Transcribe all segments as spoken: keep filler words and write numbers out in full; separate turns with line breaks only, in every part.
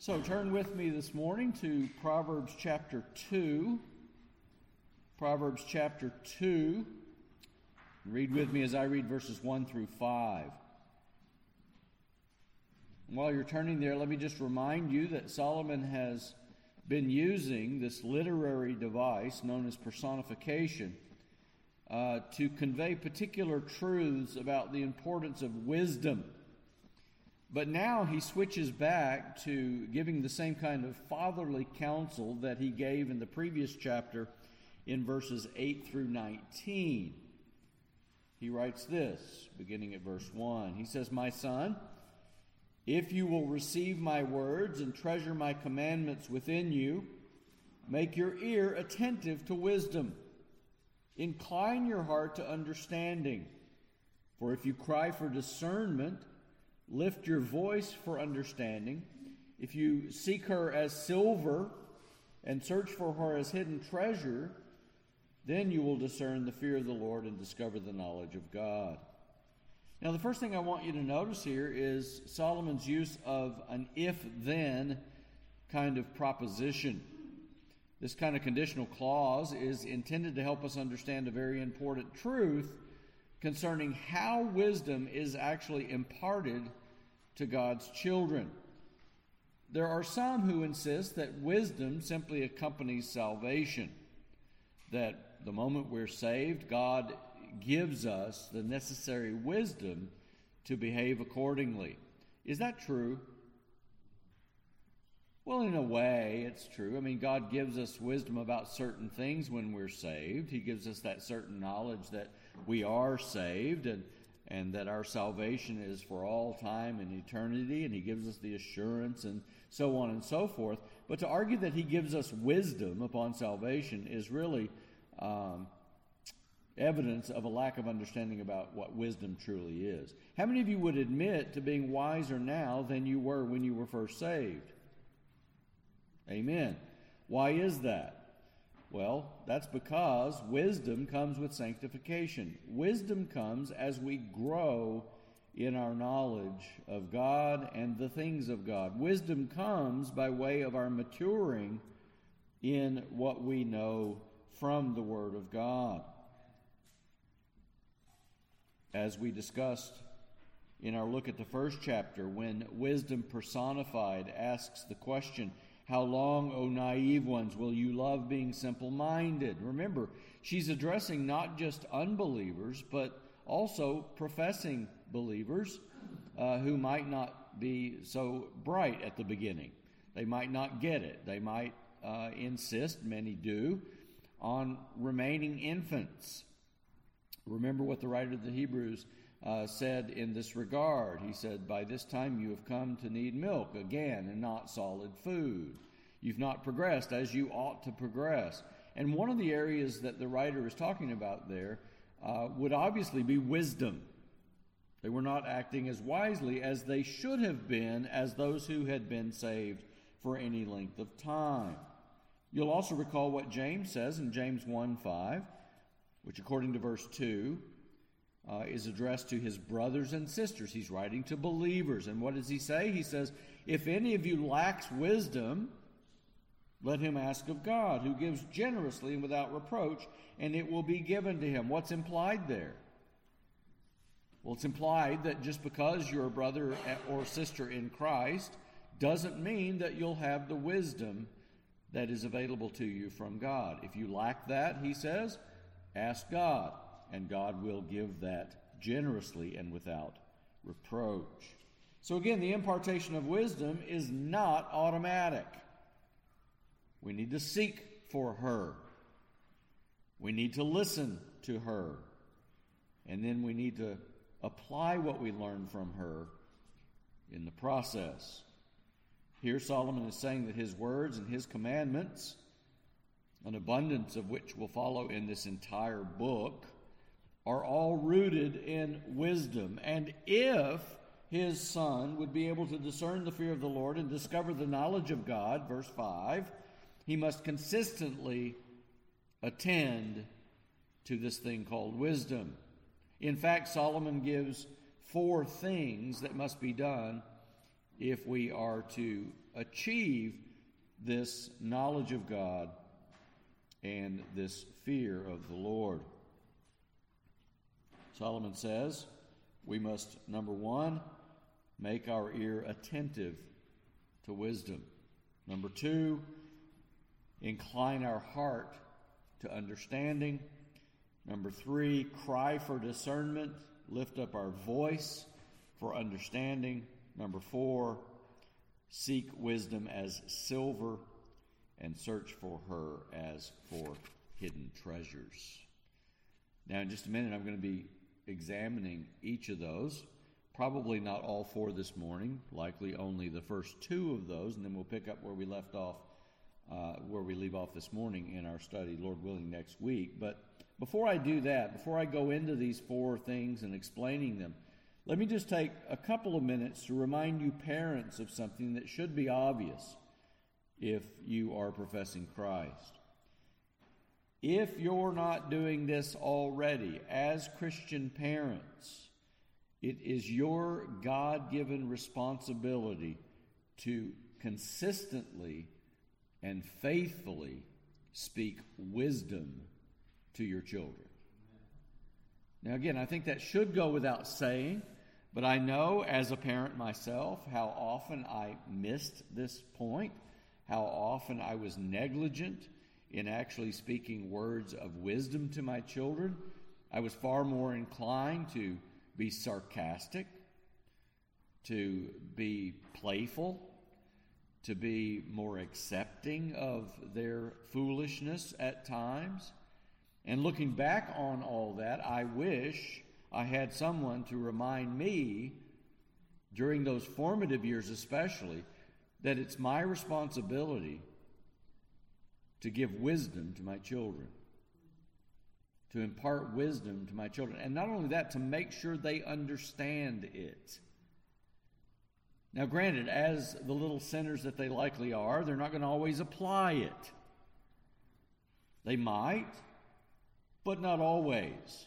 So turn with me this morning to Proverbs chapter two. Proverbs chapter two. Read with me as I read verses one through five. While you're turning there, let me just remind you that Solomon has been using this literary device known as personification uh, to convey particular truths about the importance of wisdom. But now he switches back to giving the same kind of fatherly counsel that he gave in the previous chapter in verses eight through nineteen. He writes this, beginning at verse one. He says, "My son, if you will receive my words and treasure my commandments within you, make your ear attentive to wisdom. Incline your heart to understanding. For if you cry for discernment, lift your voice for understanding. If you seek her as silver and search for her as hidden treasure, then you will discern the fear of the Lord and discover the knowledge of God." Now, the first thing I want you to notice here is Solomon's use of an if-then kind of proposition. This kind of conditional clause is intended to help us understand a very important truth concerning how wisdom is actually imparted to God's children. There are some who insist that wisdom simply accompanies salvation, that the moment we're saved, God gives us the necessary wisdom to behave accordingly. Is that true? Well, in a way, it's true. I mean, God gives us wisdom about certain things when we're saved. He gives us that certain knowledge that we are saved and, and that our salvation is for all time and eternity, and He gives us the assurance and so on and so forth. But to argue that He gives us wisdom upon salvation is really um, evidence of a lack of understanding about what wisdom truly is. How many of you would admit to being wiser now than you were when you were first saved? Amen. Why is that? Well, that's because wisdom comes with sanctification. Wisdom comes as we grow in our knowledge of God and the things of God. Wisdom comes by way of our maturing in what we know from the Word of God. As we discussed in our look at the first chapter, when wisdom personified asks the question, "How long, O naive ones, will you love being simple-minded?" Remember, she's addressing not just unbelievers, but also professing believers uh, who might not be so bright at the beginning. They might not get it. They might uh, insist, many do, on remaining infants. Remember what the writer of the Hebrews uh, said in this regard. He said, "By this time you have come to need milk again and not solid food. You've not progressed as you ought to progress." And one of the areas that the writer is talking about there uh, would obviously be wisdom. They were not acting as wisely as they should have been as those who had been saved for any length of time. You'll also recall what James says in James one five, which according to verse two uh, is addressed to his brothers and sisters. He's writing to believers. And what does he say? He says, "If any of you lacks wisdom, let him ask of God, who gives generously and without reproach, and it will be given to him." What's implied there? Well, it's implied that just because you're a brother or sister in Christ doesn't mean that you'll have the wisdom that is available to you from God. If you lack that, he says, ask God, and God will give that generously and without reproach. So again, the impartation of wisdom is not automatic. We need to seek for her. We need to listen to her. And then we need to apply what we learn from her in the process. Here Solomon is saying that his words and his commandments, an abundance of which will follow in this entire book, are all rooted in wisdom. And if his son would be able to discern the fear of the Lord and discover the knowledge of God, verse five, he must consistently attend to this thing called wisdom. In fact, Solomon gives four things that must be done if we are to achieve this knowledge of God and this fear of the Lord. Solomon says we must, number one, make our ear attentive to wisdom. Number two, incline our heart to understanding. Number three, cry for discernment, lift up our voice for understanding. Number four, seek wisdom as silver and search for her as for hidden treasures. Now, in just a minute, I'm going to be examining each of those. Probably not all four this morning, likely only the first two of those, and then we'll pick up where we left off, uh, where we leave off this morning in our study, Lord willing, next week. But before I do that, before I go into these four things and explaining them, let me just take a couple of minutes to remind you parents of something that should be obvious if you are professing Christ. If you're not doing this already as Christian parents, it is your God-given responsibility to consistently and faithfully speak wisdom to your children. Now, again, I think that should go without saying, but I know as a parent myself how often I missed this point, how often I was negligent in actually speaking words of wisdom to my children. I was far more inclined to be sarcastic, to be playful, to be more accepting of their foolishness at times. And looking back on all that, I wish I had someone to remind me, during those formative years especially, that it's my responsibility to give wisdom to my children, to impart wisdom to my children. And not only that, to make sure they understand it. Now, granted, as the little sinners that they likely are, they're not going to always apply it. They might, but not always.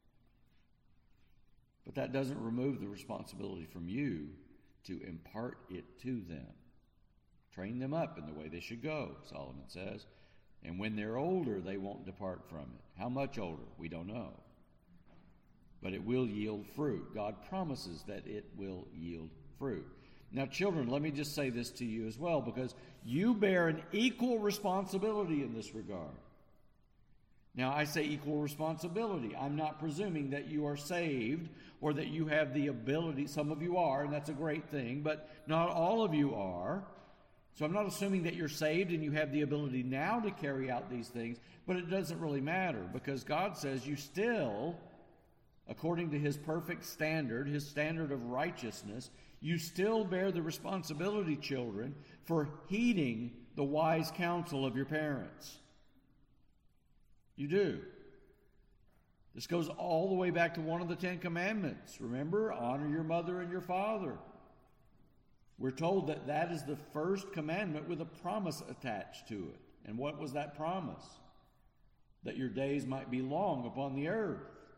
But that doesn't remove the responsibility from you to impart it to them. Train them up in the way they should go, Solomon says. And when they're older, they won't depart from it. How much older? We don't know. But it will yield fruit. God promises that it will yield fruit. Now, children, let me just say this to you as well, because you bear an equal responsibility in this regard. Now, I say equal responsibility. I'm not presuming that you are saved or that you have the ability. Some of you are, and that's a great thing, but not all of you are. So I'm not assuming that you're saved and you have the ability now to carry out these things, but it doesn't really matter, because God says you still, according to his perfect standard, his standard of righteousness, you still bear the responsibility, children, for heeding the wise counsel of your parents. You do. This goes all the way back to one of the Ten Commandments. Remember, honor your mother and your father. We're told that that is the first commandment with a promise attached to it. And what was that promise? That your days might be long upon the earth.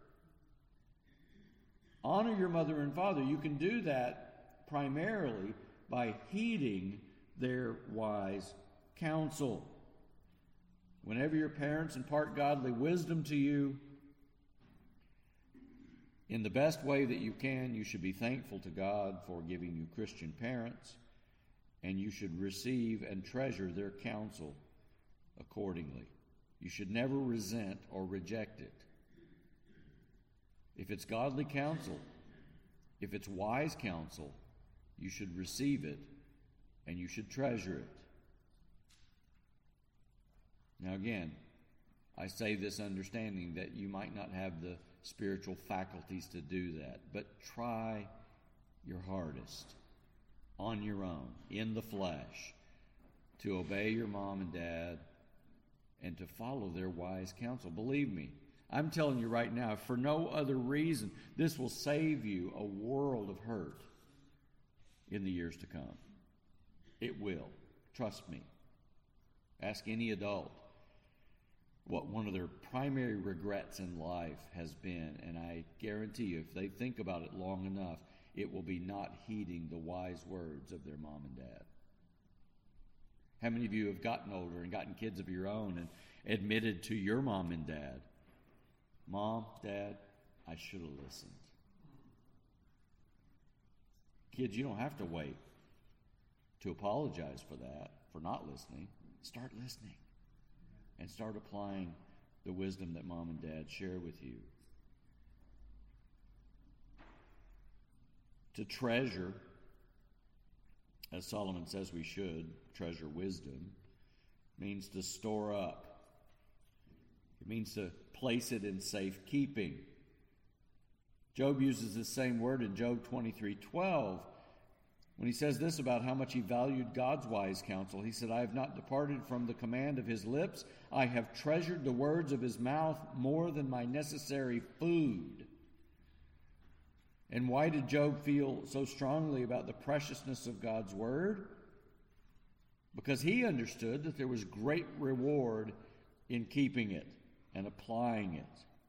Honor your mother and father. You can do that primarily by heeding their wise counsel. Whenever your parents impart godly wisdom to you, in the best way that you can, you should be thankful to God for giving you Christian parents, and you should receive and treasure their counsel accordingly. You should never resent or reject it. If it's godly counsel, if it's wise counsel, you should receive it and you should treasure it. Now again, I say this understanding that you might not have the spiritual faculties to do that, but try your hardest on your own, in the flesh, to obey your mom and dad and to follow their wise counsel. Believe me, I'm telling you right now, for no other reason, this will save you a world of hurt in the years to come. It will. Trust me. Ask any adult what one of their primary regrets in life has been, and I guarantee you, if they think about it long enough, it will be not heeding the wise words of their mom and dad. How many of you have gotten older and gotten kids of your own and admitted to your mom and dad, Mom, Dad, I should have listened? Kids, you don't have to wait to apologize for that, for not listening. Start listening and start applying the wisdom that mom and dad share with you. To treasure, as Solomon says we should, treasure wisdom, means to store up. It means to place it in safekeeping. Job uses the same word in Job twenty-three twelve. When he says this about how much he valued God's wise counsel, he said, I have not departed from the command of his lips. I have treasured the words of his mouth more than my necessary food. And why did Job feel so strongly about the preciousness of God's word? Because he understood that there was great reward in keeping it and applying it.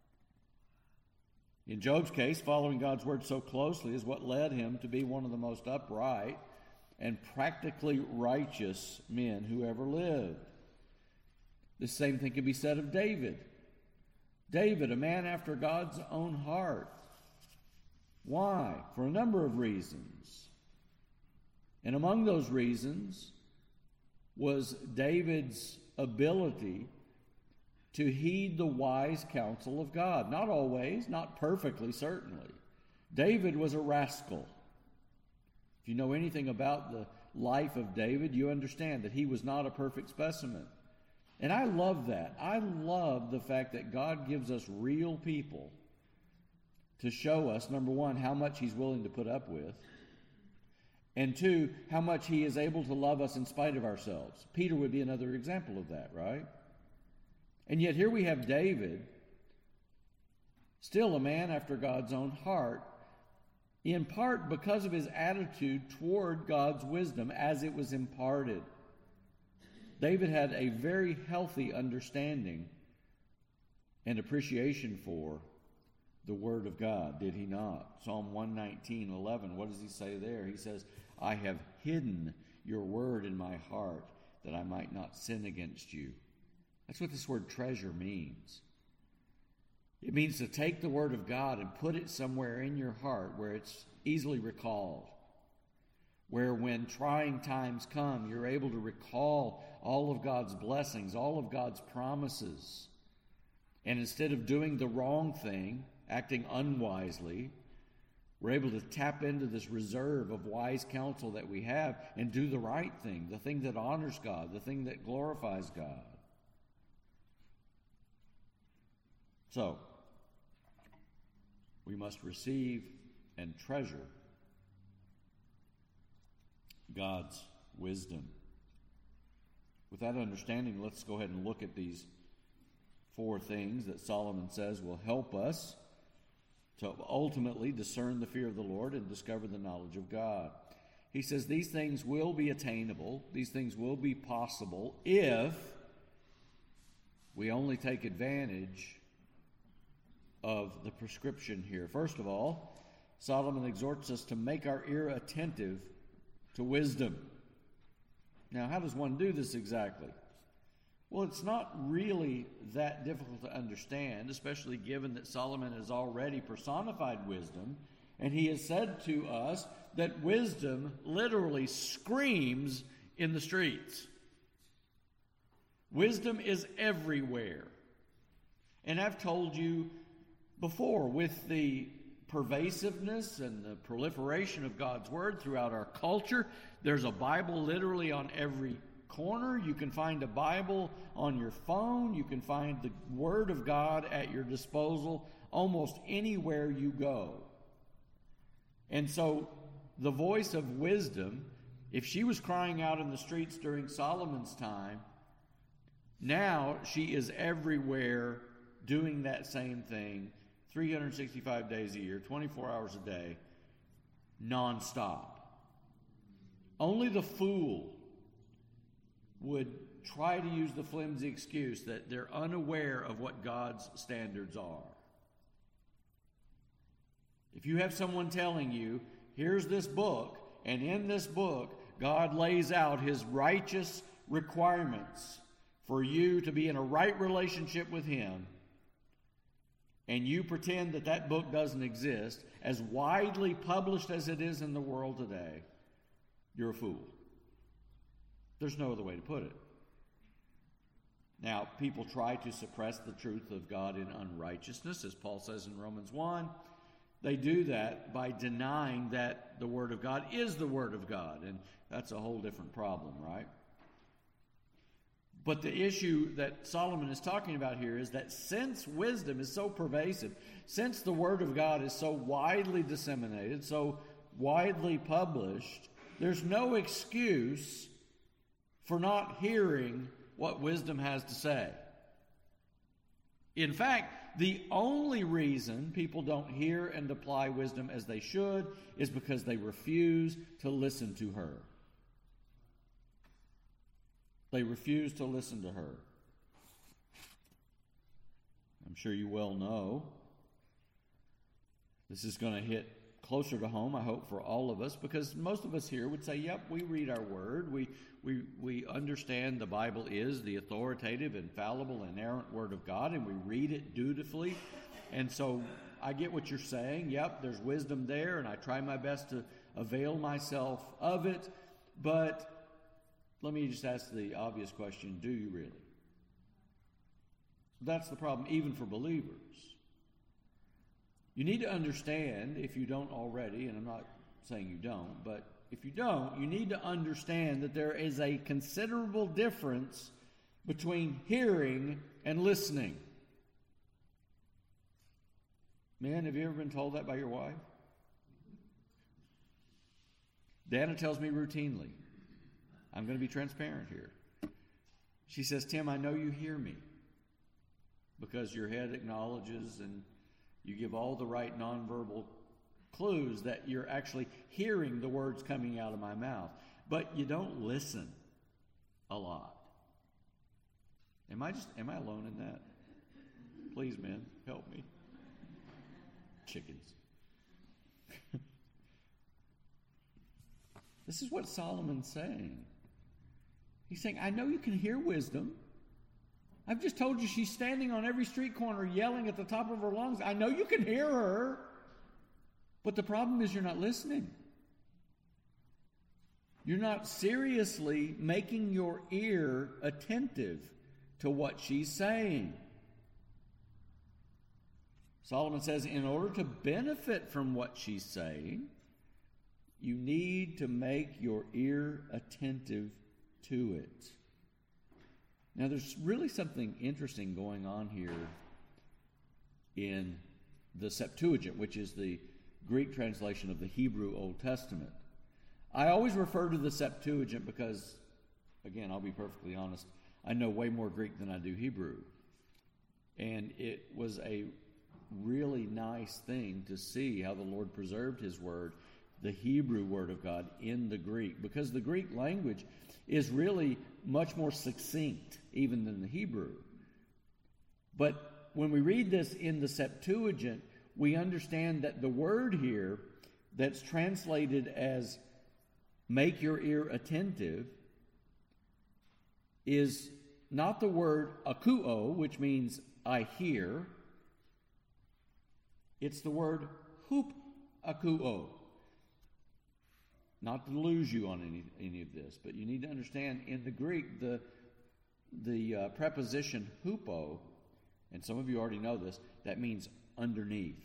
In Job's case, following God's word so closely is what led him to be one of the most upright and practically righteous men who ever lived. The same thing can be said of David. David, a man after God's own heart. Why? For a number of reasons. And among those reasons was David's ability to heed the wise counsel of God. Not always, not perfectly, certainly. David was a rascal. If you know anything about the life of David, you understand that he was not a perfect specimen. And I love that. I love the fact that God gives us real people to show us, number one, how much he's willing to put up with, and two, how much he is able to love us in spite of ourselves. Peter would be another example of that, right? And yet here we have David, still a man after God's own heart, in part because of his attitude toward God's wisdom as it was imparted. David had a very healthy understanding and appreciation for the Word of God, did he not? Psalm one nineteen, eleven, what does he say there? He says, I have hidden your word in my heart that I might not sin against you. That's what this word treasure means. It means to take the Word of God and put it somewhere in your heart where it's easily recalled, where when trying times come, you're able to recall all of God's blessings, all of God's promises. And instead of doing the wrong thing, acting unwisely, we're able to tap into this reserve of wise counsel that we have and do the right thing, the thing that honors God, the thing that glorifies God. So, we must receive and treasure God's wisdom. With that understanding, let's go ahead and look at these four things that Solomon says will help us to ultimately discern the fear of the Lord and discover the knowledge of God. He says these things will be attainable, these things will be possible if we only take advantage of the prescription here. First of all, Solomon exhorts us to make our ear attentive to wisdom. Now, how does one do this exactly? Well, it's not really that difficult to understand, especially given that Solomon has already personified wisdom, and he has said to us that wisdom literally screams in the streets. Wisdom is everywhere. And I've told you before, with the pervasiveness and the proliferation of God's Word throughout our culture, there's a Bible literally on every corner. You can find a Bible on your phone. You can find the Word of God at your disposal almost anywhere you go. And so the voice of wisdom, if she was crying out in the streets during Solomon's time, now she is everywhere doing that same thing three hundred sixty-five days a year, twenty-four hours a day, nonstop. Only the fool would try to use the flimsy excuse that they're unaware of what God's standards are. If you have someone telling you, here's this book, and in this book, God lays out his righteous requirements for you to be in a right relationship with him, and you pretend that that book doesn't exist, as widely published as it is in the world today, you're a fool. There's no other way to put it. Now, people try to suppress the truth of God in unrighteousness, as Paul says in Romans one. They do that by denying that the Word of God is the Word of God, and that's a whole different problem, right? But the issue that Solomon is talking about here is that since wisdom is so pervasive, since the Word of God is so widely disseminated, so widely published, there's no excuse for not hearing what wisdom has to say. In fact, the only reason people don't hear and apply wisdom as they should is because they refuse to listen to her. They refuse to listen to her. I'm sure you well know this is going to hit closer to home, I hope, for all of us, because most of us here would say, yep, we read our word. We we we understand the Bible is the authoritative, infallible, inerrant Word of God, and we read it dutifully. And so I get what you're saying. Yep, there's wisdom there, and I try my best to avail myself of it. But let me just ask the obvious question, do you really? That's the problem, even for believers. You need to understand, if you don't already, and I'm not saying you don't, but if you don't, you need to understand that there is a considerable difference between hearing and listening. Man, have you ever been told that by your wife? Dana tells me routinely. I'm going to be transparent here. She says, Tim, I know you hear me because your head acknowledges and you give all the right nonverbal clues that you're actually hearing the words coming out of my mouth. But you don't listen a lot. Am I just, am I alone in that? Please, men, help me. Chickens. This is what Solomon's saying. He's saying, I know you can hear wisdom. I've just told you she's standing on every street corner yelling at the top of her lungs. I know you can hear her. But the problem is you're not listening. You're not seriously making your ear attentive to what she's saying. Solomon says, in order to benefit from what she's saying, you need to make your ear attentive to it. Now, there's really something interesting going on here in the Septuagint, which is the Greek translation of the Hebrew Old Testament. I always refer to the Septuagint because, again, I'll be perfectly honest, I know way more Greek than I do Hebrew. And it was a really nice thing to see how the Lord preserved His Word, the Hebrew Word of God, in the Greek. Because the Greek language is really much more succinct even than the Hebrew. But when we read this in the Septuagint, we understand that the word here that's translated as make your ear attentive is not the word akuo, which means I hear. It's the word hup akuo. Not to lose you on any any of this, but you need to understand in the Greek the the uh, preposition hupo, and some of you already know this, that means underneath.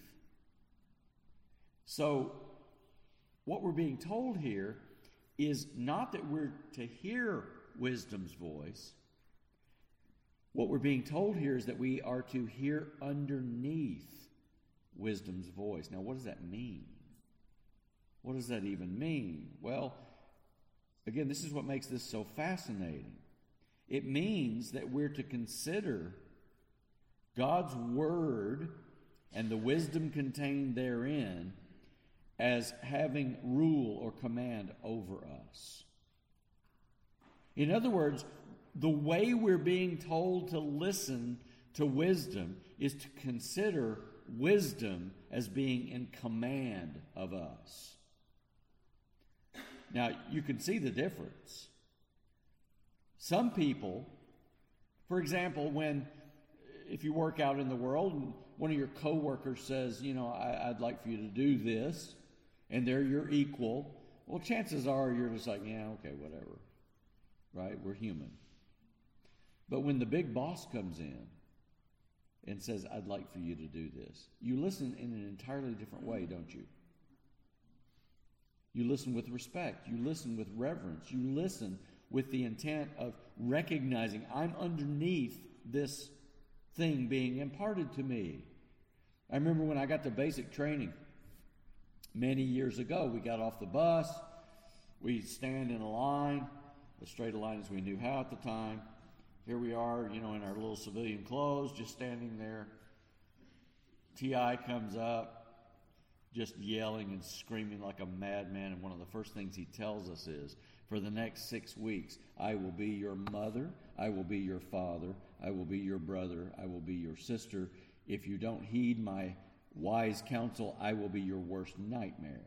So what we're being told here is not that we're to hear wisdom's voice. What we're being told here is that we are to hear underneath wisdom's voice. Now, what does that mean? What does that even mean? Well, again, this is what makes this so fascinating. It means that we're to consider God's word and the wisdom contained therein as having rule or command over us. In other words, the way we're being told to listen to wisdom is to consider wisdom as being in command of us. Now, you can see the difference. Some people, for example, when, if you work out in the world and one of your coworkers says, you know, I, I'd like for you to do this, and they're your equal, well, chances are you're just like, yeah, okay, whatever, right? We're human. But when the big boss comes in and says, I'd like for you to do this, you listen in an entirely different way, don't you? You listen with respect. You listen with reverence. You listen with the intent of recognizing I'm underneath this thing being imparted to me. I remember when I got to basic training many years ago, we got off the bus, we stand in a line, as straight a line as we knew how at the time. Here we are, you know, in our little civilian clothes, just standing there. T I comes up, just yelling and screaming like a madman, and one of the first things he tells us is, for the next six weeks, I will be your mother, I will be your father, I will be your brother, I will be your sister. If you don't heed my wise counsel, I will be your worst nightmare.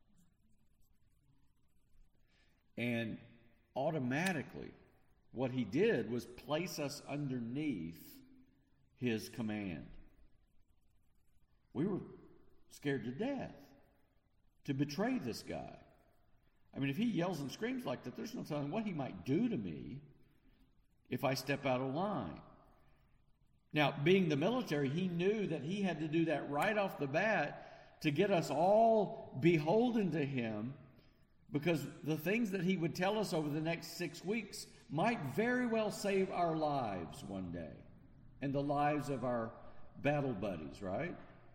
And automatically, what he did was place us underneath his command. We were scared to death to betray this guy. I mean, if he yells and screams like that, there's no telling what he might do to me if I step out of line. Now, being the military, he knew that he had to do that right off the bat to get us all beholden to him, because the things that he would tell us over the next six weeks might very well save our lives one day and the lives of our battle buddies, right?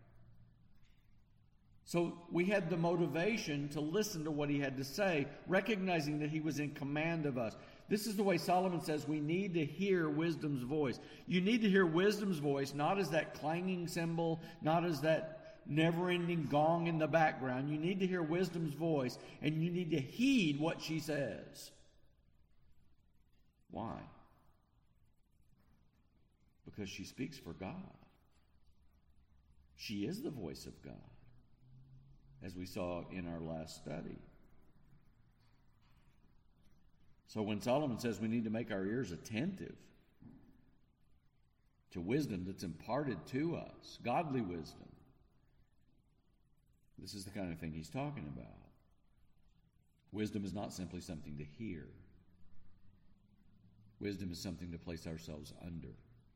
So we had the motivation to listen to what he had to say, recognizing that he was in command of us. This is the way Solomon says we need to hear wisdom's voice. You need to hear wisdom's voice, not as that clanging cymbal, not as that never-ending gong in the background. You need to hear wisdom's voice, and you need to heed what she says. Why? Because she speaks for God. She is the voice of God, as we saw in our last study. So when Solomon says we need to make our ears attentive to wisdom that's imparted to us, godly wisdom, this is the kind of thing he's talking about. Wisdom is not simply something to hear. Wisdom is something to place ourselves under.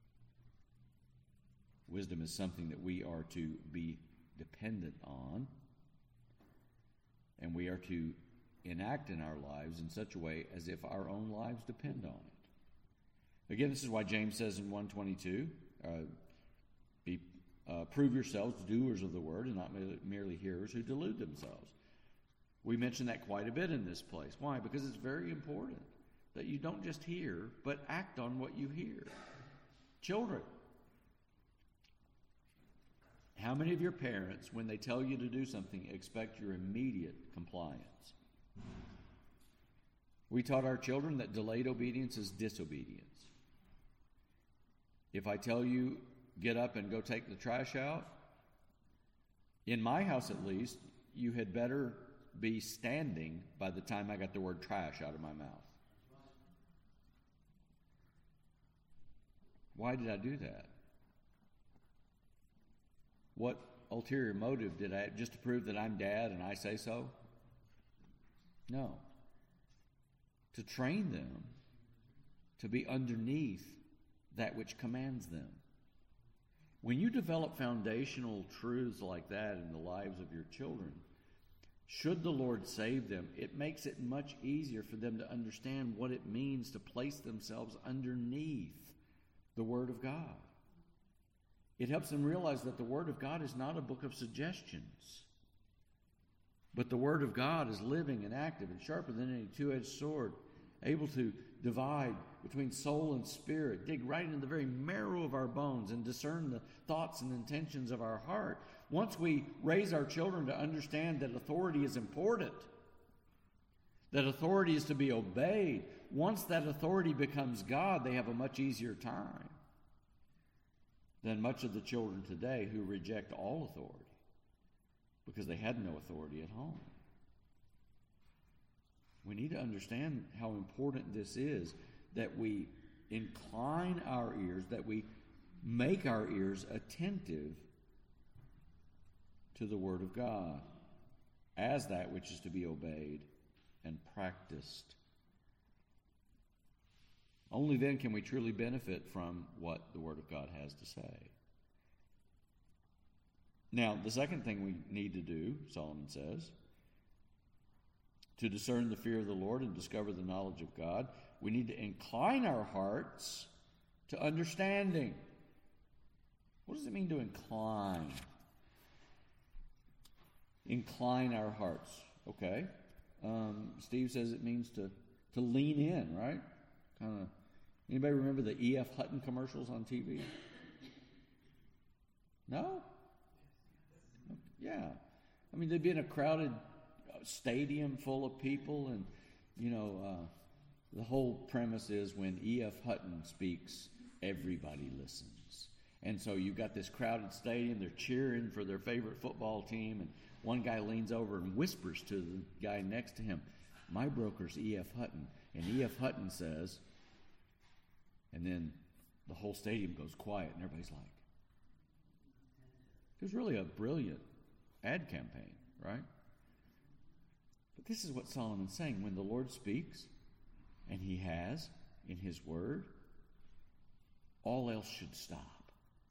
Wisdom is something that we are to be dependent on, and we are to enact in our lives in such a way as if our own lives depend on it. Again, this is why James says in one twenty-two, uh, be, uh, prove yourselves doers of the word and not merely hearers who delude themselves. We mention that quite a bit in this place. Why? Because it's very important that you don't just hear, but act on what you hear. Children, how many of your parents, when they tell you to do something, expect your immediate compliance? We taught our children that delayed obedience is disobedience. If I tell you, get up and go take the trash out, in my house at least, you had better be standing by the time I got the word trash out of my mouth. Why did I do that? What ulterior motive did I have? Just to prove that I'm dad and I say so? No. To train them to be underneath that which commands them. When you develop foundational truths like that in the lives of your children, should the Lord save them, it makes it much easier for them to understand what it means to place themselves underneath the Word of God. It helps them realize that the Word of God is not a book of suggestions, but the Word of God is living and active and sharper than any two-edged sword, able to divide between soul and spirit, dig right into the very marrow of our bones and discern the thoughts and intentions of our heart. Once we raise our children to understand that authority is important, that authority is to be obeyed, once that authority becomes God, they have a much easier time than much of the children today who reject all authority because they had no authority at home. We need to understand how important this is, that we incline our ears, that we make our ears attentive to the Word of God as that which is to be obeyed and practiced. Only then can we truly benefit from what the Word of God has to say. Now, the second thing we need to do, Solomon says, to discern the fear of the Lord and discover the knowledge of God, we need to incline our hearts to understanding. What does it mean to incline? Incline our hearts. Okay. Um, Steve says it means to, to lean in, right? Kind of. Anybody remember the E F Hutton commercials on T V? No? Yeah. I mean, they'd be in a crowded stadium full of people, and, you know, uh, the whole premise is when E F Hutton speaks, everybody listens. And so you've got this crowded stadium, they're cheering for their favorite football team, and one guy leans over and whispers to the guy next to him, "My broker's E F Hutton." And E F Hutton says, and then the whole stadium goes quiet, and everybody's like, it was really a brilliant ad campaign, right? But this is what Solomon's saying. When the Lord speaks, and he has in his word, all else should stop.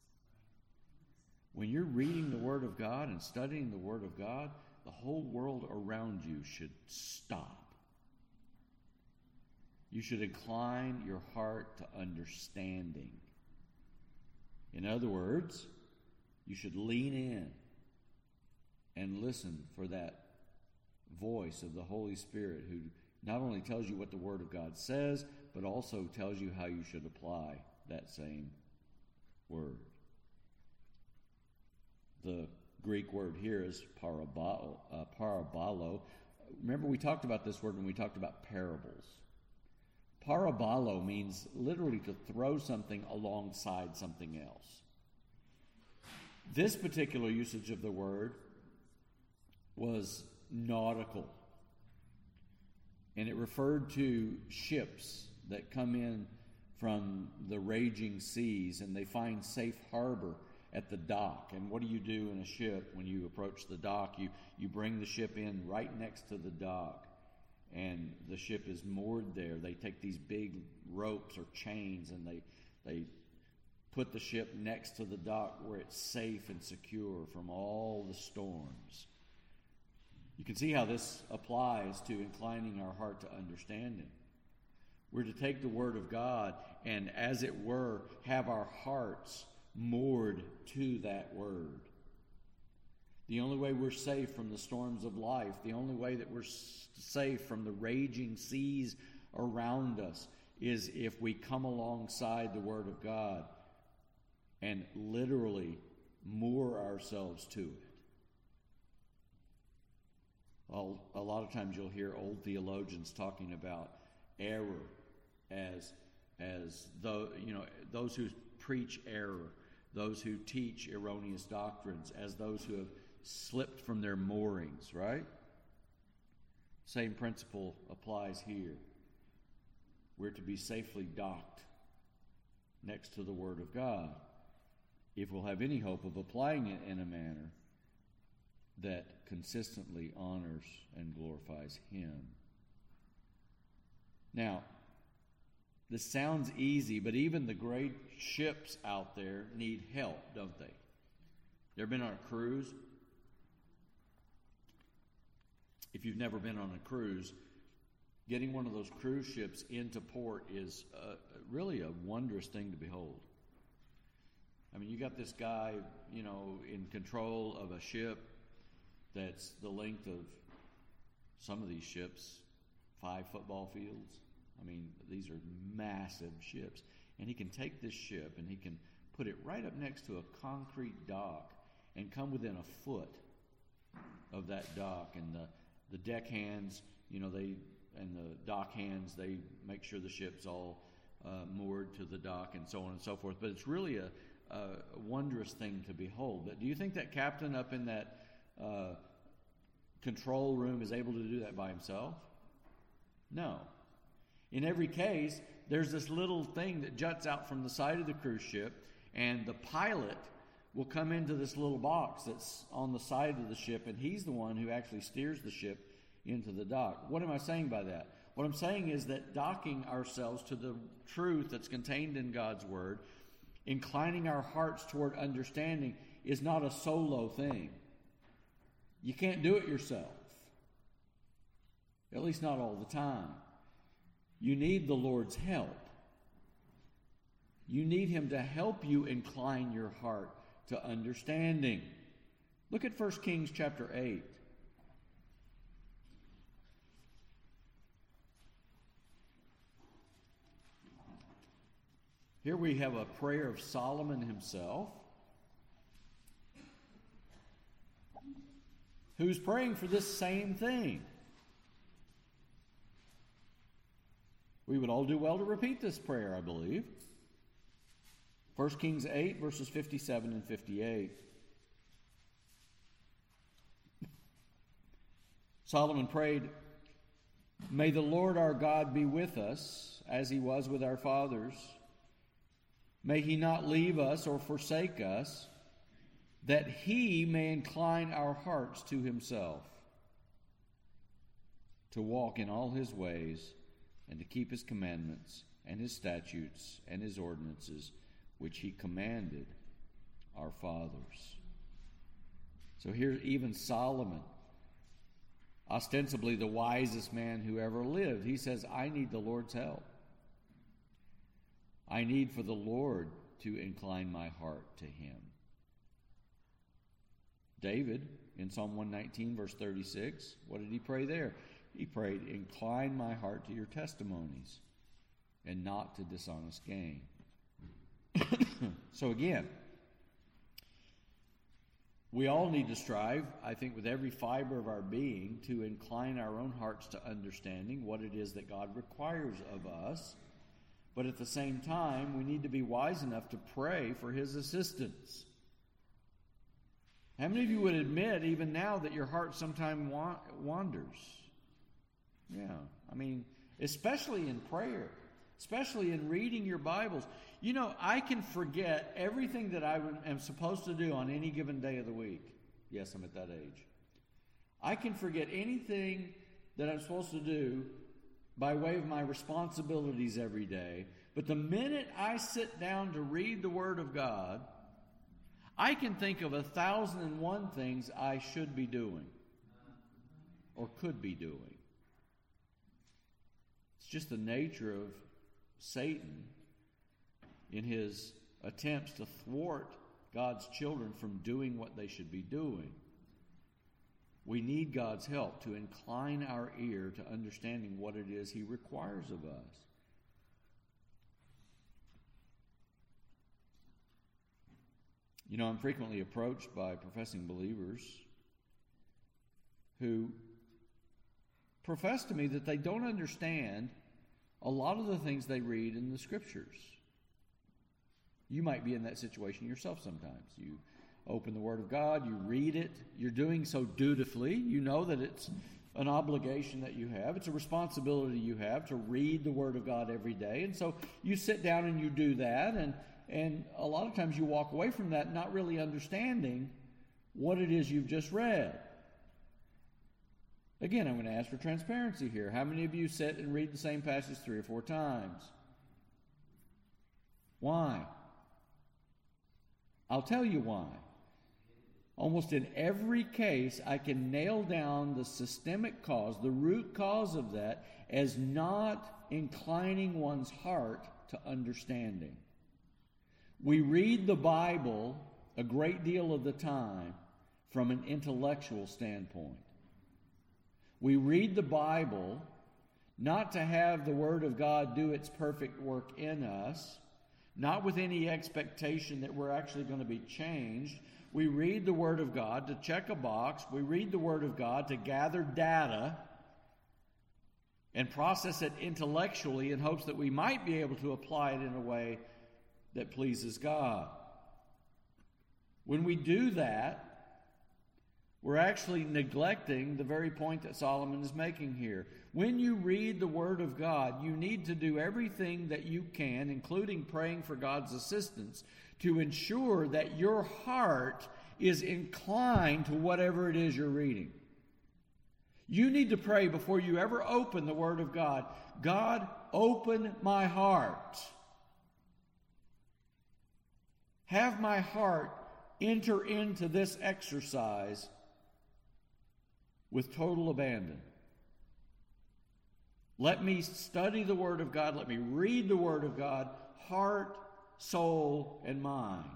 When you're reading the Word of God and studying the Word of God, the whole world around you should stop. You should incline your heart to understanding. In other words, you should lean in and listen for that voice of the Holy Spirit, who not only tells you what the Word of God says, but also tells you how you should apply that same word. The Greek word here is parabolo. Uh, parabolo. Remember, we talked about this word when we talked about parables. Parabolo means literally to throw something alongside something else. This particular usage of the word was nautical, and it referred to ships that come in from the raging seas, and they find safe harbor at the dock. And what do you do in a ship when you approach the dock? You, you bring the ship in right next to the dock, and the ship is moored there. They take these big ropes or chains, and they they put the ship next to the dock where it's safe and secure from all the storms. You can see how this applies to inclining our heart to understanding. We're to take the Word of God and, as it were, have our hearts moored to that Word. The only way we're safe from the storms of life, the only way that we're safe from the raging seas around us, is if we come alongside the Word of God and literally moor ourselves to it. Well, a lot of times you'll hear old theologians talking about error as as though, you know, those who preach error, those who teach erroneous doctrines, as those who have slipped from their moorings, right? Same principle applies here. We're to be safely docked next to the Word of God if we'll have any hope of applying it in a manner that consistently honors and glorifies Him. Now, this sounds easy, but even the great ships out there need help, don't they? You ever been on a cruise? If you've never been on a cruise, getting one of those cruise ships into port is uh, really a wondrous thing to behold. I mean, you got this guy, you know, in control of a ship that's the length of some of these ships, five football fields. I mean, these are massive ships. And he can take this ship and he can put it right up next to a concrete dock and come within a foot of that dock. And the, the deck hands, you know, they and the dock hands, they make sure the ship's all uh, moored to the dock and so on and so forth. But it's really a, a wondrous thing to behold. But do you think that captain up in that uh, control room is able to do that by himself? No. In every case, there's this little thing that juts out from the side of the cruise ship, and the pilot will come into this little box that's on the side of the ship, and he's the one who actually steers the ship into the dock. What am I saying by that? What I'm saying is that docking ourselves to the truth that's contained in God's Word, inclining our hearts toward understanding, is not a solo thing. You can't do it yourself. At least not all the time. You need the Lord's help. You need Him to help you incline your heart to understanding. Look at First Kings chapter eight. Here we have a prayer of Solomon himself, who's praying for this same thing. We would all do well to repeat this prayer, I believe. First Kings eight, verses fifty-seven and fifty-eight. Solomon prayed, "May the Lord our God be with us, as He was with our fathers. May He not leave us or forsake us, that He may incline our hearts to Himself, to walk in all His ways, and to keep His commandments and His statutes and His ordinances, which He commanded our fathers." So here even Solomon, ostensibly the wisest man who ever lived, he says, I need the Lord's help. I need for the Lord to incline my heart to Him. David, in Psalm one nineteen, verse thirty-six, what did he pray there? He prayed, "Incline my heart to your testimonies, and not to dishonest gain." So again, we all need to strive, I think, with every fiber of our being, to incline our own hearts to understanding what it is that God requires of us. But at the same time, we need to be wise enough to pray for His assistance. How many of you would admit, even now, that your heart sometimes wa- wanders? Yeah, I mean, especially in prayer, especially in reading your Bibles. You know, I can forget everything that I am supposed to do on any given day of the week. Yes, I'm at that age. I can forget anything that I'm supposed to do by way of my responsibilities every day. But the minute I sit down to read the Word of God, I can think of a thousand and one things I should be doing or could be doing. It's just the nature of Satan in his attempts to thwart God's children from doing what they should be doing. We need God's help to incline our ear to understanding what it is He requires of us. You know, I'm frequently approached by professing believers who profess to me that they don't understand a lot of the things they read in the Scriptures. You might be in that situation yourself sometimes. You open the Word of God, you read it, you're doing so dutifully. You know that it's an obligation that you have. It's a responsibility you have to read the Word of God every day. And so you sit down and you do that, and, and a lot of times you walk away from that not really understanding what it is you've just read. Again, I'm going to ask for transparency here. How many of you sit and read the same passage three or four times? Why? I'll tell you why. Almost in every case, I can nail down the systemic cause, the root cause of that, as not inclining one's heart to understanding. We read the Bible a great deal of the time from an intellectual standpoint. We read the Bible not to have the Word of God do its perfect work in us, not with any expectation that we're actually going to be changed. We read the Word of God to check a box. We read the Word of God to gather data and process it intellectually in hopes that we might be able to apply it in a way that pleases God. When we do that, we're actually neglecting the very point that Solomon is making here. When you read the Word of God, you need to do everything that you can, including praying for God's assistance, to ensure that your heart is inclined to whatever it is you're reading. You need to pray before you ever open the Word of God. God, open my heart. Have my heart enter into this exercise with total abandon. Let me study the Word of God. Let me read the Word of God, heart, soul, and mind.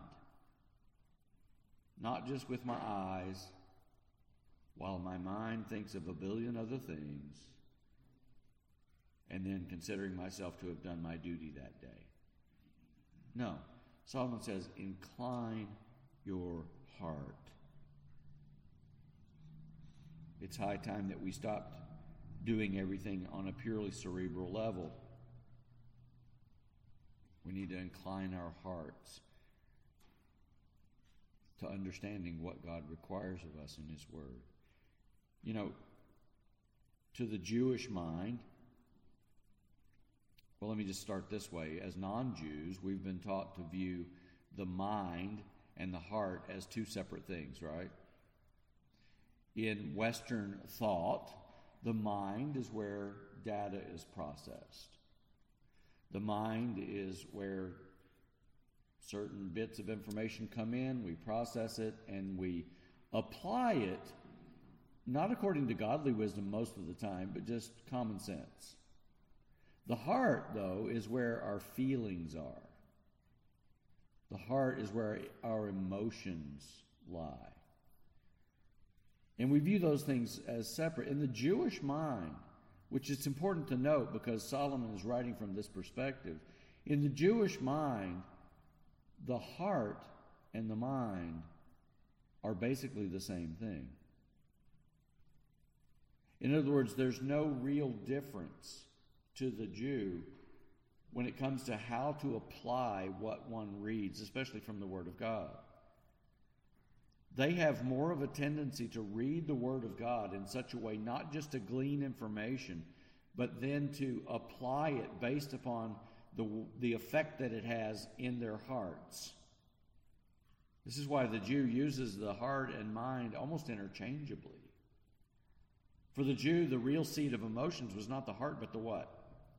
Not just with my eyes, while my mind thinks of a billion other things, and then considering myself to have done my duty that day. No. Solomon says, incline your heart. It's high time that we stopped doing everything on a purely cerebral level. We need to incline our hearts to understanding what God requires of us in His Word. You know, to the Jewish mind, well, let me just start this way. As non-Jews, we've been taught to view the mind and the heart as two separate things, right? In Western thought, the mind is where data is processed. The mind is where certain bits of information come in, we process it, and we apply it, not according to godly wisdom most of the time, but just common sense. The heart, though, is where our feelings are. The heart is where our emotions lie. And we view those things as separate. In the Jewish mind, which is important to note because Solomon is writing from this perspective, in the Jewish mind, the heart and the mind are basically the same thing. In other words, there's no real difference to the Jew when it comes to how to apply what one reads, especially from the Word of God. They have more of a tendency to read the Word of God in such a way, not just to glean information, but then to apply it based upon the, the effect that it has in their hearts. This is why the Jew uses the heart and mind almost interchangeably. For the Jew, the real seat of emotions was not the heart, but the what?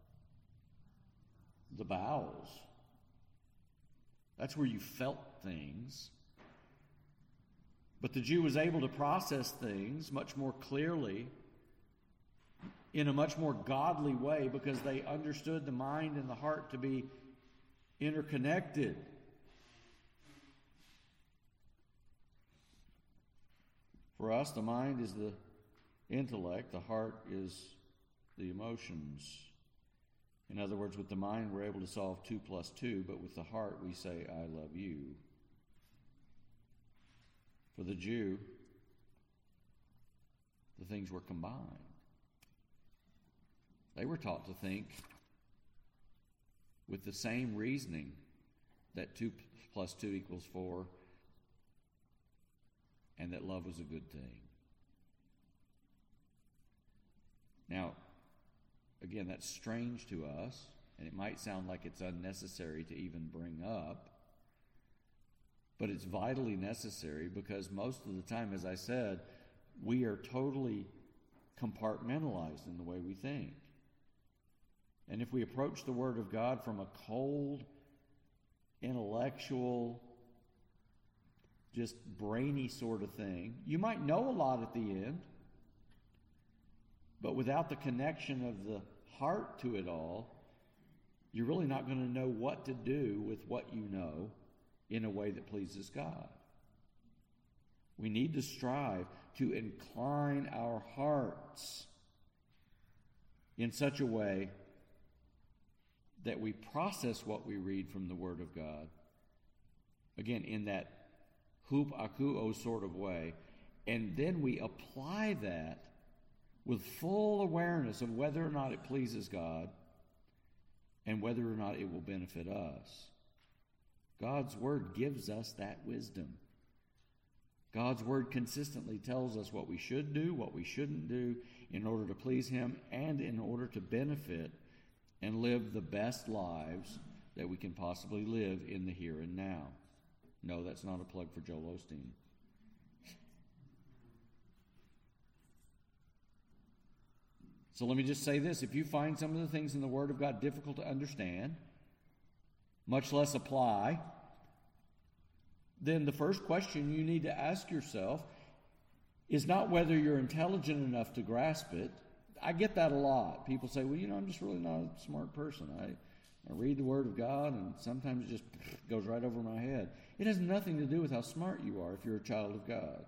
The bowels. That's where you felt things. But the Jew was able to process things much more clearly in a much more godly way because they understood the mind and the heart to be interconnected. For us, the mind is the intellect, the heart is the emotions. In other words, with the mind, we're able to solve two plus two, but with the heart, we say, I love you. For the Jew, the things were combined. They were taught to think with the same reasoning that two plus two equals four and that love was a good thing. Now, again, that's strange to us, and it might sound like it's unnecessary to even bring up, but it's vitally necessary because most of the time, as I said, we are totally compartmentalized in the way we think. And if we approach the Word of God from a cold, intellectual, just brainy sort of thing, you might know a lot at the end, but without the connection of the heart to it all, you're really not going to know what to do with what you know in a way that pleases God. We need to strive to incline our hearts in such a way that we process what we read from the Word of God, again, in that hup akuo sort of way, and then we apply that with full awareness of whether or not it pleases God and whether or not it will benefit us. God's Word gives us that wisdom. God's Word consistently tells us what we should do, what we shouldn't do in order to please Him and in order to benefit and live the best lives that we can possibly live in the here and now. No, that's not a plug for Joel Osteen. So let me just say this. If you find some of the things in the Word of God difficult to understand, much less apply, then the first question you need to ask yourself is not whether you're intelligent enough to grasp it. I get that a lot. People say, well, you know, I'm just really not a smart person. I, I read the Word of God, and sometimes it just goes right over my head. It has nothing to do with how smart you are if you're a child of God.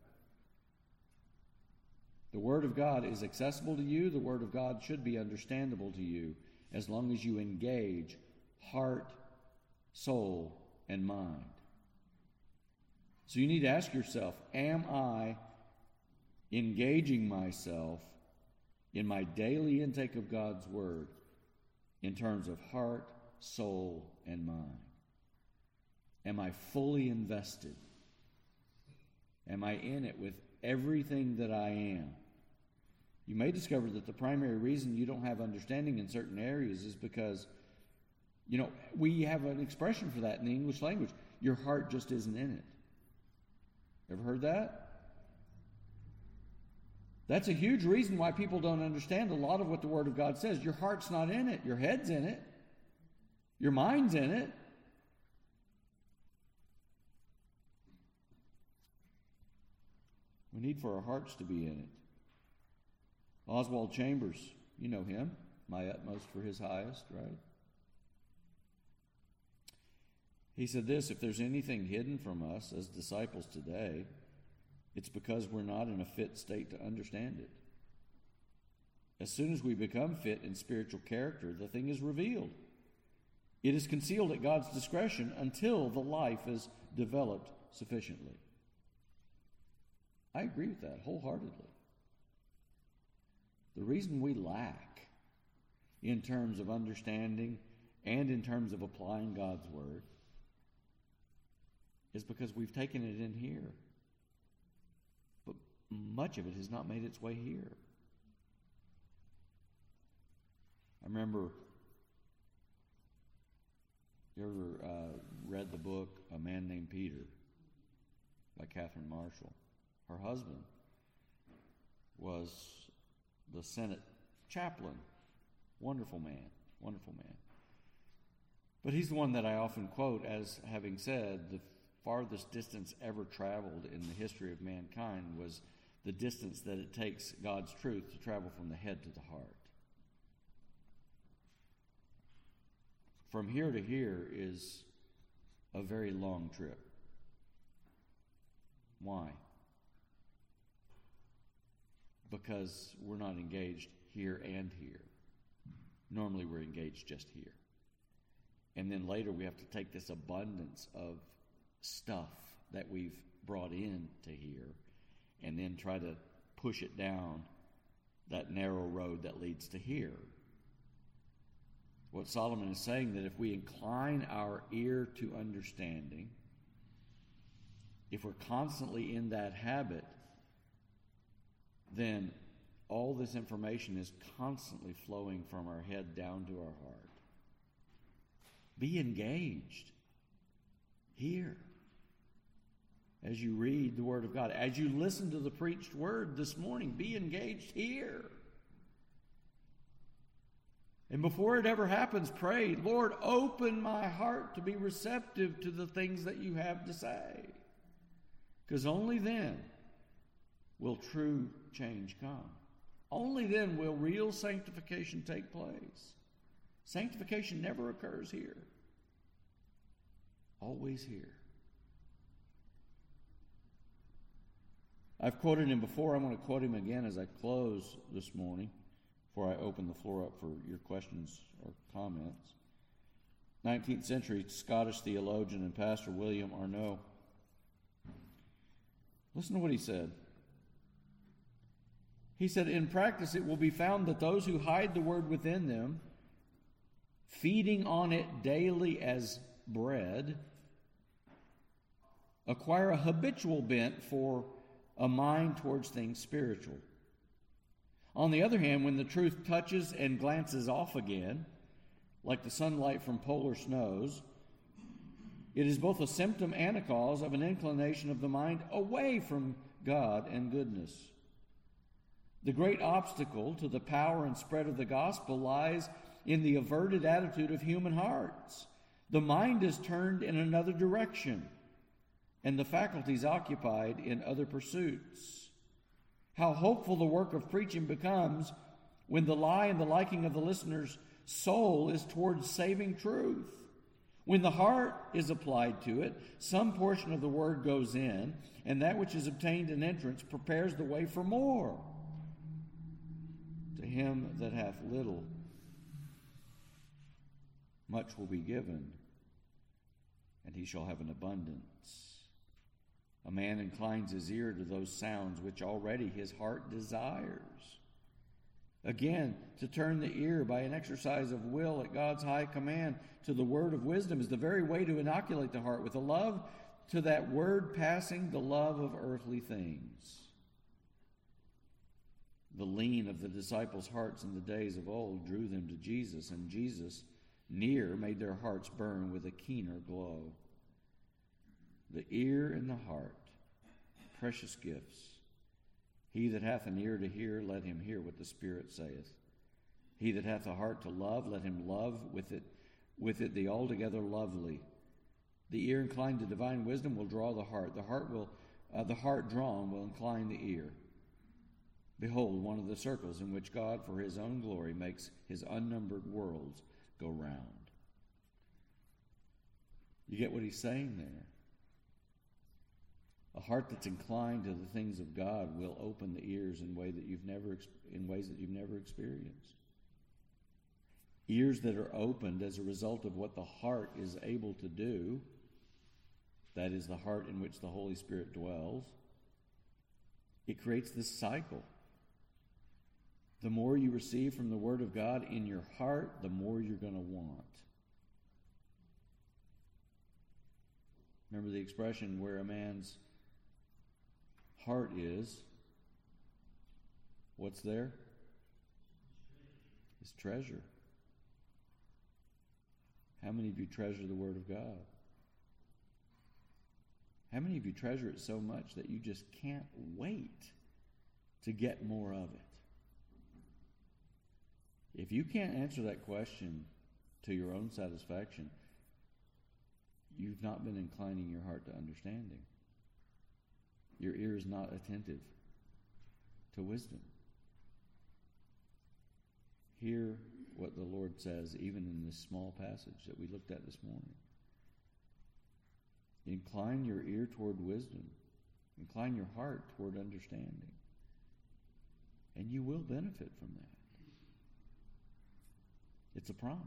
The Word of God is accessible to you. The Word of God should be understandable to you as long as you engage heart, soul, and mind. So you need to ask yourself, am I engaging myself in my daily intake of God's Word in terms of heart, soul, and mind? Am I fully invested? Am I in it with everything that I am? You may discover that the primary reason you don't have understanding in certain areas is because, you know, we have an expression for that in the English language. Your heart just isn't in it. Ever heard that? That's a huge reason why people don't understand a lot of what the Word of God says. Your heart's not in it. Your head's in it. Your mind's in it. We need for our hearts to be in it. Oswald Chambers, you know him, my utmost for his highest, right? He said this, if there's anything hidden from us as disciples today, it's because we're not in a fit state to understand it. As soon as we become fit in spiritual character, the thing is revealed. It is concealed at God's discretion until the life is developed sufficiently. I agree with that wholeheartedly. The reason we lack in terms of understanding and in terms of applying God's Word is because we've taken it in here. But much of it has not made its way here. I remember, you ever uh, read the book A Man Named Peter by Catherine Marshall? Her husband was the Senate chaplain. Wonderful man, wonderful man. But he's the one that I often quote as having said the farthest distance ever traveled in the history of mankind was the distance that it takes God's truth to travel from the head to the heart. From here to here is a very long trip. Why? Because we're not engaged here and here. Normally we're engaged just here. And then later we have to take this abundance of stuff that we've brought in to here and then try to push it down that narrow road that leads to here. What Solomon is saying, that if we incline our ear to understanding, if we're constantly in that habit, then all this information is constantly flowing from our head down to our heart. Be engaged here as you read the Word of God. As you listen to the preached Word this morning, be engaged here. And before it ever happens, pray, Lord, open my heart to be receptive to the things that you have to say. Because only then will true change come. Only then will real sanctification take place. Sanctification never occurs here. Always here. I've quoted him before. I'm going to quote him again as I close this morning before I open the floor up for your questions or comments. nineteenth century Scottish theologian and pastor William Arnott. Listen to what he said. He said, in practice it will be found that those who hide the Word within them, feeding on it daily as bread, acquire a habitual bent for a mind towards things spiritual. On the other hand, when the truth touches and glances off again, like the sunlight from polar snows, it is both a symptom and a cause of an inclination of the mind away from God and goodness. The great obstacle to the power and spread of the gospel lies in the averted attitude of human hearts. The mind is turned in another direction, and the faculties occupied in other pursuits. How hopeful the work of preaching becomes when the lie and the liking of the listener's soul is towards saving truth. When the heart is applied to it, some portion of the word goes in, and that which is obtained in entrance prepares the way for more. To him that hath little, much will be given, and he shall have an abundance. A man inclines his ear to those sounds which already his heart desires. Again, to turn the ear by an exercise of will at God's high command to the word of wisdom is the very way to inoculate the heart with a love to that word passing the love of earthly things. The lean of the disciples' hearts in the days of old drew them to Jesus, and Jesus, near, made their hearts burn with a keener glow. The ear and the heart, precious gifts. He that hath an ear to hear, let him hear what the Spirit saith. He that hath a heart to love, let him love with it, with it the altogether lovely. The ear inclined to divine wisdom will draw the heart. The heart will, uh, the heart drawn will incline the ear. Behold, one of the circles in which God, for his own glory, makes his unnumbered worlds go round. You get what he's saying there? A heart that's inclined to the things of God will open the ears in way that you've never in ways that you've never experienced. Ears that are opened as a result of what the heart is able to do, that is the heart in which the Holy Spirit dwells. It creates this cycle. The more you receive from the Word of God in your heart, the more you're going to want. Remember the expression, where a man's heart is, what's there? His treasure. How many of you treasure the Word of God? How many of you treasure it so much that you just can't wait to get more of it? If you can't answer that question to your own satisfaction, you've not been inclining your heart to understanding. Your ear is not attentive to wisdom. Hear what the Lord says even in this small passage that we looked at this morning. Incline your ear toward wisdom. Incline your heart toward understanding. And you will benefit from that. It's a promise.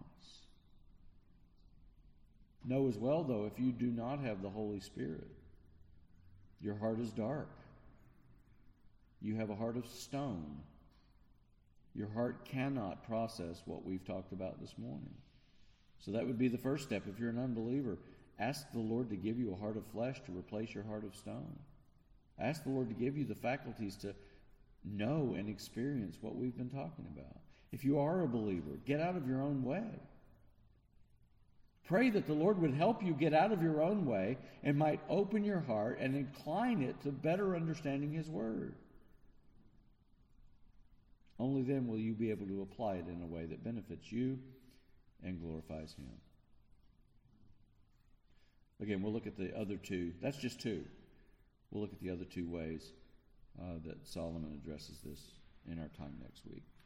Know as well, though, if you do not have the Holy Spirit, your heart is dark. You have a heart of stone. Your heart cannot process what we've talked about this morning. So that would be the first step. If you're an unbeliever, ask the Lord to give you a heart of flesh to replace your heart of stone. Ask the Lord to give you the faculties to know and experience what we've been talking about. If you are a believer, get out of your own way. Pray that the Lord would help you get out of your own way and might open your heart and incline it to better understanding His Word. Only then will you be able to apply it in a way that benefits you and glorifies Him. Again, we'll look at the other two. That's just two. We'll look at the other two ways uh, that Solomon addresses this in our time next week.